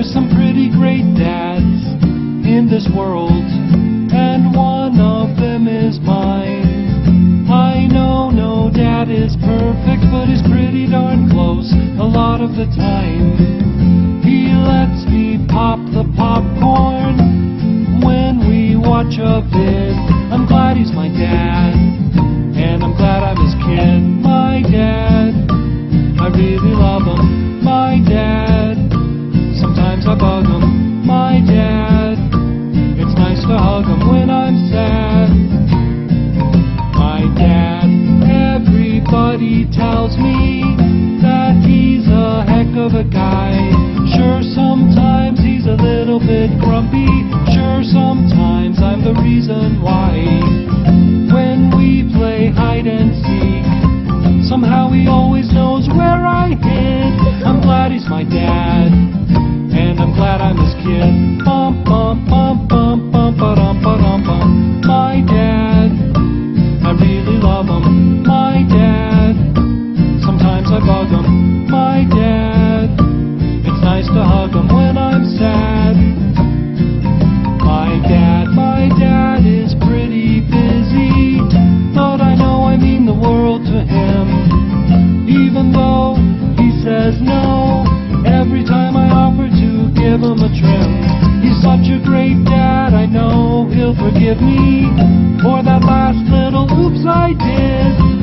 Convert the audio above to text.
There's some pretty great dads in this world, and one of them is mine. I know no dad is perfect, but he's pretty darn close a lot of the time. He lets me pop the popcorn when we watch a vid. I'm glad he's my dad, and I'm glad I'm his kid. My dad, I really love him. My dad, sometimes I bug him. My dad, it's nice to hug him when I'm sad. My dad, everybody tells me that he's a heck of a guy. Sure, sometimes he's a little bit grumpy. Sure, sometimes I'm the reason why. When we play hide and seek, somehow he always knows where I hid. I'm glad he's my dad, and I'm glad I'm his kid. Bum bum bum bum bum ba-dum ba-dum bum. My dad, I really love him. My dad, sometimes I bug him. My dad, it's nice to hug him when I'm sad. My dad is pretty busy, but I know I mean the world to him. Even though he says no every time I offer to give him a trim. He's such a great dad, I know he'll forgive me for that last little oops I did.